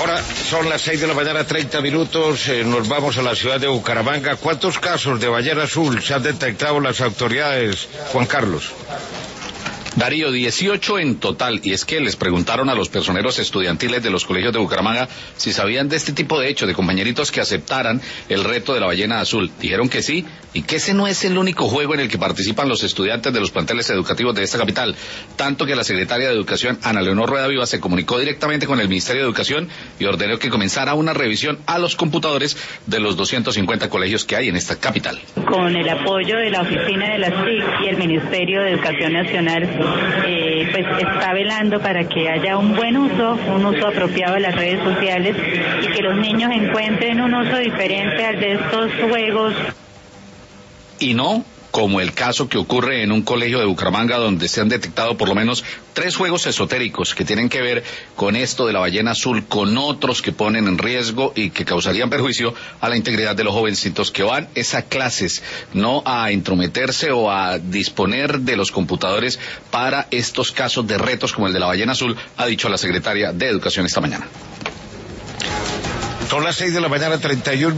Ahora son las 6 de la mañana, 30 minutos, nos vamos a la ciudad de Bucaramanga. ¿Cuántos casos de ballena azul se han detectado las autoridades, Juan Carlos? Darío, 18 en total, y es que les preguntaron a los personeros estudiantiles de los colegios de Bucaramanga si sabían de este tipo de hechos, de compañeritos que aceptaran el reto de la ballena azul. Dijeron que sí, y que ese no es el único juego en el que participan los estudiantes de los planteles educativos de esta capital, tanto que la secretaria de Educación, Ana Leonor Rueda Viva, se comunicó directamente con el Ministerio de Educación y ordenó que comenzara una revisión a los computadores de los 250 colegios que hay en esta capital. Con el apoyo de la oficina de las TIC y el Ministerio de Educación Nacional, pues está velando para que haya un buen uso, un uso apropiado de las redes sociales y que los niños encuentren un uso diferente al de estos juegos. Y no como el caso que ocurre en un colegio de Bucaramanga, donde se han detectado por lo menos 3 juegos esotéricos que tienen que ver con esto de la ballena azul, con otros que ponen en riesgo y que causarían perjuicio a la integridad de los jovencitos que van a clases, no a entrometerse o a disponer de los computadores para estos casos de retos como el de la ballena azul, ha dicho la secretaria de Educación esta mañana. Son las 6 de la mañana, 31